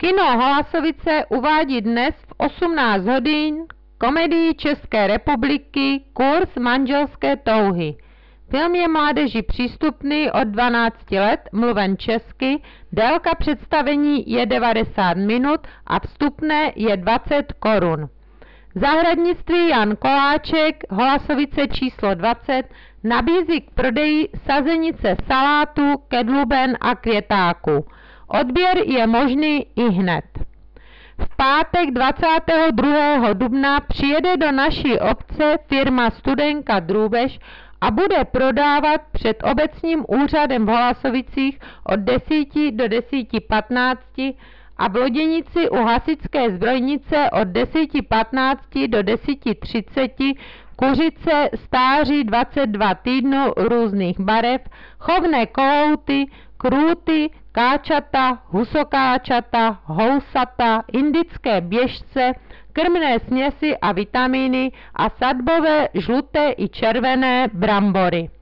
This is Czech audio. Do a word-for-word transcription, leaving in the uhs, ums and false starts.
Kino Holasovice uvádí dnes v osmnáct hodin komedii České republiky Kurz manželské touhy. Film je mládeži přístupný od dvanácti let, mluven česky, délka představení je devadesát minut a vstupné je dvacet korun. Zahradnictví Jan Koláček, Holasovice číslo dvacet, nabízí k prodeji sazenice salátu, kedluben a květáku. Odběr je možný i hned. V pátek dvacátého druhého dubna přijede do naší obce firma Studenka Drůbež a bude prodávat před obecním úřadem v Holasovicích od deseti do deseti patnácti a v Loděnici u hasičské zbrojnice od deseti patnácti do deseti třiceti kuřice stáří dvacet dva týdnů různých barev, chovné kohouty, krůty, káčata, husokáčata, housata, indické běžce, krmné směsi a vitamíny a sadbové žluté i červené brambory.